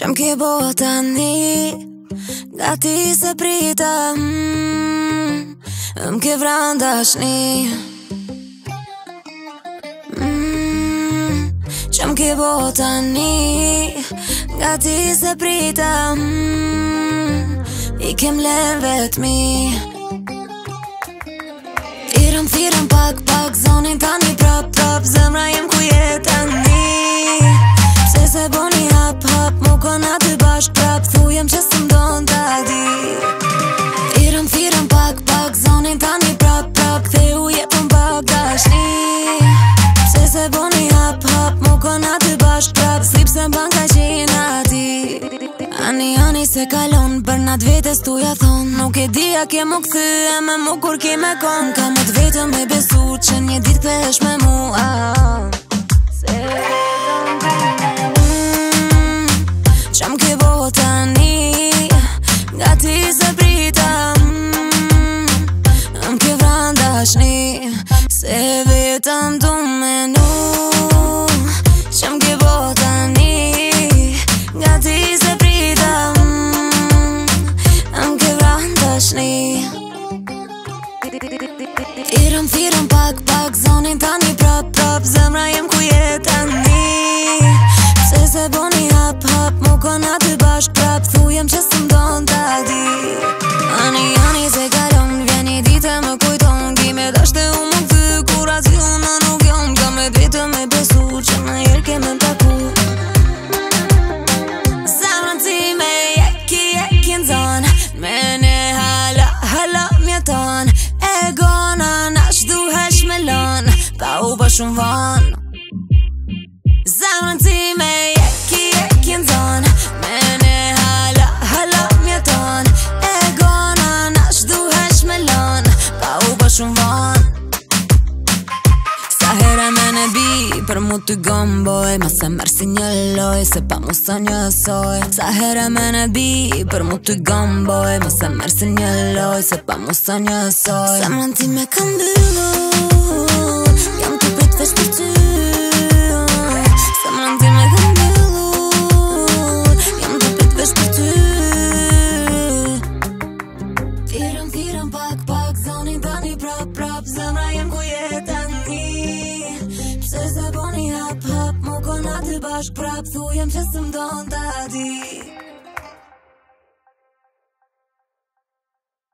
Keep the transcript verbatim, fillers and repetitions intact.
Qem ke bo tani, gati se prita, mm, m'ke vran dashni. mm, Qem ke bo tani, gati se prita, mm, I kem len vetmi. Thirëm, thirëm, pak, pak, zonin tani prap, prap, zemra jem ku je tani. Pse se boni hap, hap, mu kona ty bashk prap, thujem që së mdon t'a di. Thirëm, thirëm, pak, pak, zonin tani prap, prap, theu jepën pak dashni. Pse se boni hap, hap, mu kona ty bashk prap, si pse m'ban ka qenë ati. Ani, ani se kalon, për nat vetes tu ja thon, nuk e di a ke mu këthy e me mu kur ke me kon. Ka mot vetëm me besu që një dit kthesh me mua. Se vetëm mm, qem ke bo tani, gati se prita, mm, m'ke vran dashni. Se vetëm du menu, qem ke bo tani, gati se prita, mm, m'ke vran dashni. Thirëm, thirëm, pak, pak, zonin tani prap, prap, zemra jem ku je tani. Pse se boni hap, hap, mu kona ty bashk prap, thujem që së mdon t'a di. Ani, ani se kalon, vjen një ditë më kujton, ki me dashte u më këthy, kur as unë nuk jom, ka me vetë me besu, që në herë keme m'taku. Zemrën time jeki, jeki n'zon, mene hala, hala mjeton, e gona nash duhesh me lon, pa u bë shumë von. Zemrën time jeki, jeki n'zon, mene hala, hala mjeton, e gona nash duhesh me lon, pa u bë shumë von. Sa here me ne bi, për mu ty gomboj, ma se merë si një loj, se pa mu së njësoj. Sa here me ne bi, për mu ty gomboj, ma se merë si një loj, se pa mu së njësoj. Zemrën time ka mbyllu, jam të prit veç për ty. Zemrën time ka mbyllu, jam të prit veç për ty. Thirëm, thirëm, pak, pak, zonin tani prap, prap, zemra jem ku je tani. Pse se boni hap, hap, mu kona ty bashk prap, thujem që së mdon t'a di.